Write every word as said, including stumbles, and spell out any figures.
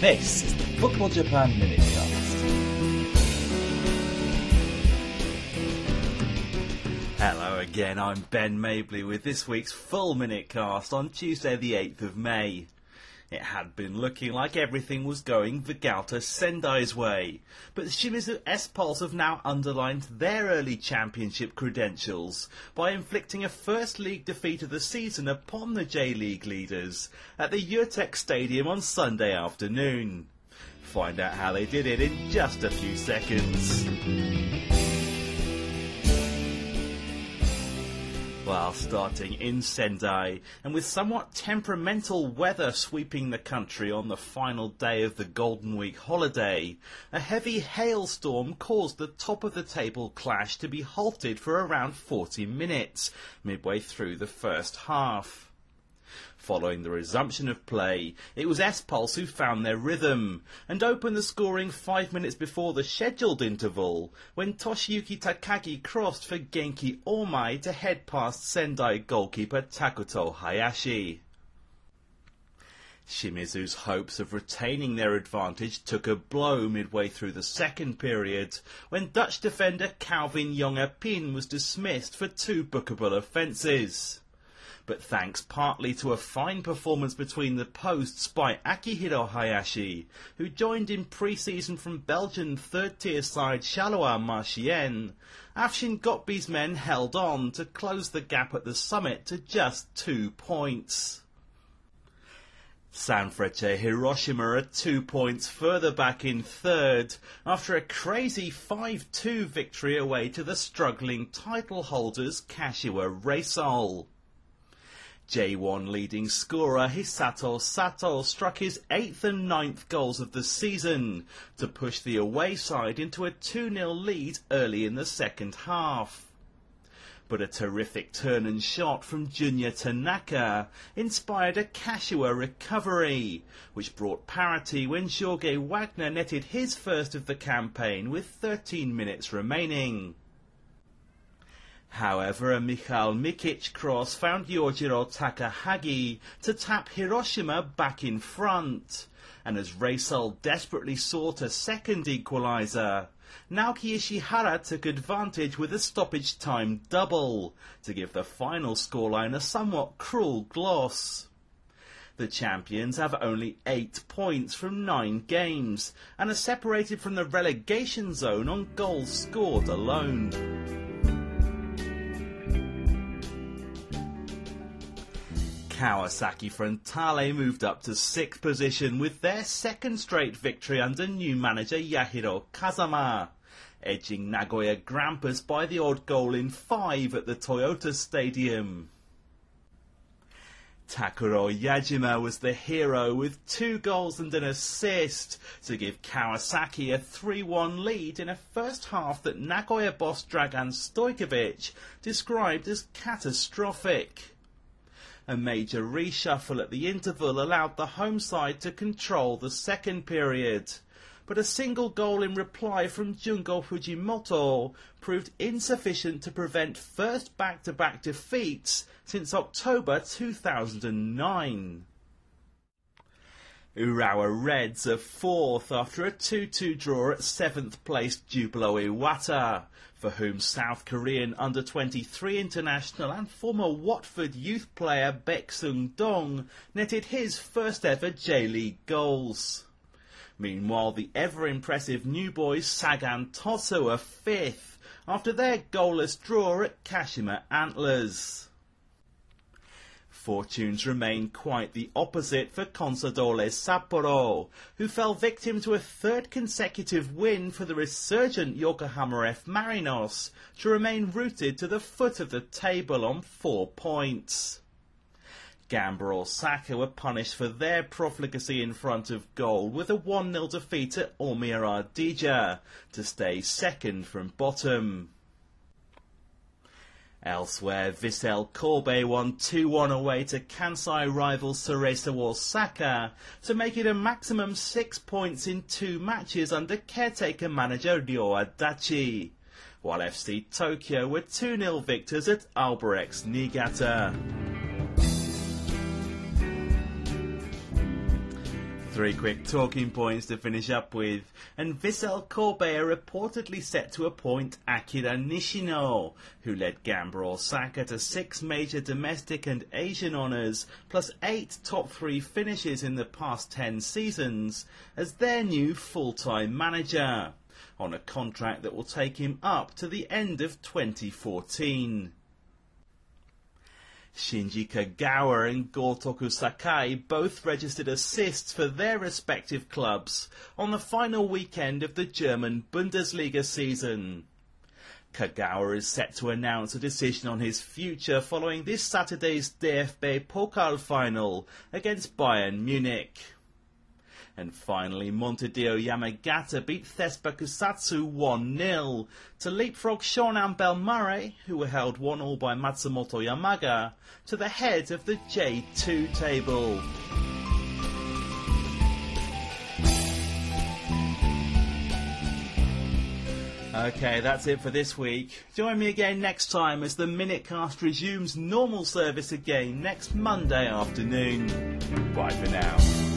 This is the Football Japan Minutecast. Hello again, I'm Ben Mabley with this week's full Minutecast on Tuesday the eighth of May. It had been looking like everything was going Vegalta Sendai's way, but the Shimizu S-Pulse have now underlined their early championship credentials by inflicting a first league defeat of the season upon the J-League leaders at the Urtex Stadium on Sunday afternoon. Find out how they did it in just a few seconds. Well, starting in Sendai, and with somewhat temperamental weather sweeping the country on the final day of the Golden Week holiday, a heavy hailstorm caused the top-of-the-table clash to be halted for around forty minutes, midway through the first half. Following the resumption of play, it was S-Pulse who found their rhythm, and opened the scoring five minutes before the scheduled interval, when Toshiyuki Takagi crossed for Genki Omai to head past Sendai goalkeeper Takuto Hayashi. Shimizu's hopes of retaining their advantage took a blow midway through the second period, when Dutch defender Calvin Jongapin was dismissed for two bookable offences. But thanks partly to a fine performance between the posts by Akihiro Hayashi, who joined in pre-season from Belgian third-tier side Charleroi Marchienne, Afshin Gotbi's men held on to close the gap at the summit to just two points. Sanfrecce Hiroshima are two points further back in third after a crazy five two victory away to the struggling title holders Kashiwa Reysol. J one leading scorer Hisato Sato struck his eighth and ninth goals of the season to push the away side into a two nil lead early in the second half. But a terrific turn and shot from Junya Tanaka inspired a Kashiwa recovery, which brought parity when Jorge Wagner netted his first of the campaign with thirteen minutes remaining. However, a Michal Mikic cross found Yojiro Takahagi to tap Hiroshima back in front, and as Reysol desperately sought a second equaliser, Naoki Ishihara took advantage with a stoppage time double to give the final scoreline a somewhat cruel gloss. The champions have only eight points from nine games and are separated from the relegation zone on goals scored alone. Kawasaki Frontale moved up to sixth position with their second straight victory under new manager Yahiro Kazama, edging Nagoya Grampus by the odd goal in five at the Toyota Stadium. Takuro Yajima was the hero with two goals and an assist to give Kawasaki a three one lead in a first half that Nagoya boss Dragan Stojkovic described as catastrophic. A major reshuffle at the interval allowed the home side to control the second period, but a single goal in reply from Jungo Fujimoto proved insufficient to prevent first back-to-back defeats since October two thousand nine. Urawa Reds are fourth after a two two draw at seventh placed Jubilo Iwata, for whom South Korean under twenty-three international and former Watford youth player Baek Sung-dong netted his first ever J-League goals. Meanwhile, the ever-impressive new boys Sagan Tosu are fifth after their goalless draw at Kashima Antlers. Fortunes remain quite the opposite for Consadole Sapporo, who fell victim to a third consecutive win for the resurgent Yokohama F. Marinos to remain rooted to the foot of the table on four points. Gamba Osaka were punished for their profligacy in front of goal with a one nil defeat at Omiya Ardija to stay second from bottom. Elsewhere, Vissel Kobe won two one away to Kansai rival Cerezo Osaka to make it a maximum six points in two matches under caretaker manager Ryo Adachi, while F C Tokyo were two nil victors at Albirex Niigata. Three quick talking points to finish up with. And Vissel Kobe are reportedly set to appoint Akira Nishino, who led Gamba Osaka to six major domestic and Asian honours, plus eight top three finishes in the past ten seasons, as their new full-time manager, on a contract that will take him up to the end of twenty fourteen. Shinji Kagawa and Gotoku Sakai both registered assists for their respective clubs on the final weekend of the German Bundesliga season. Kagawa is set to announce a decision on his future following this Saturday's D F B Pokal final against Bayern Munich. And finally, Montedio Yamagata beat Thespa Kusatsu one nil to leapfrog Shonan Bellmare, who were held one all by Matsumoto Yamaga, to the head of the J two table. Okay, that's it for this week. Join me again next time as the Minutecast resumes normal service again next Monday afternoon. Bye for now.